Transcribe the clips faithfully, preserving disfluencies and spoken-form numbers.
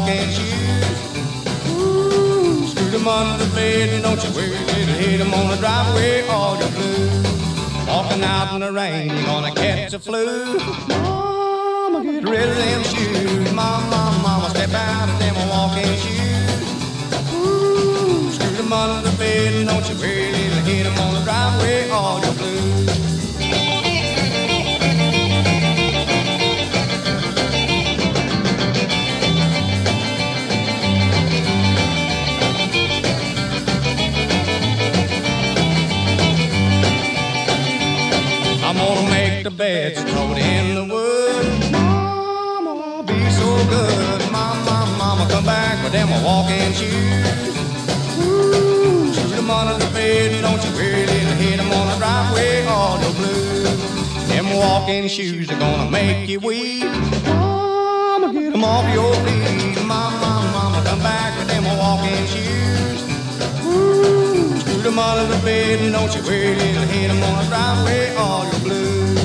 walking shoes. Ooh, scoot 'em under the bed and don't you worry, little hit 'em on the driveway, all your blues. Walking out in the rain, you're gonna catch a flu. Mama, get rid of them shoes. Mama, mama, step out of them walking shoes. Ooh, scoot 'em under the bed and don't you worry, little hit 'em on the driveway, all your blues. I'm gonna make the beds and throw it in the wood. Mama, I'll be so good. Mama, mama, come back with them walking shoes. Ooh, shoot 'em under the bed and don't you really hit 'em on the driveway, all your blues. Them walking shoes are gonna make you weep. Mama, get 'em off your feet. Mama, mama, come back with them walking shoes. Ooh, scoot 'em under the bed and don't you really hit 'em on the driveway, all your blues.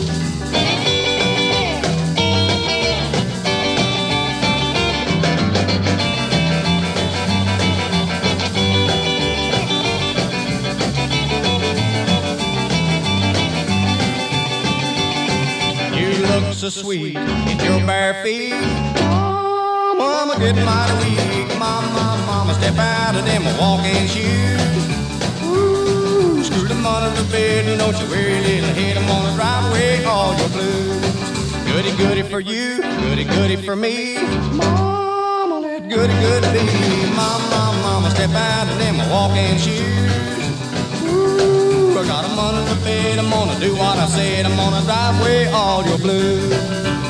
You look so sweet in your bare feet. Mama, get mighty weak. Mama, mama, step out of them walking shoes. Ooh, scoot 'em under the bed and don't you worry, little hit 'em on the driveway, all your blues. Goody, goody for you, goody, goody for me. Mama, let goody, goody be. Mama, mama, step out of them walking shoes. Ooh, I got 'em under the bed, I'm gonna do what I said. I'm gonna drive away all your blues.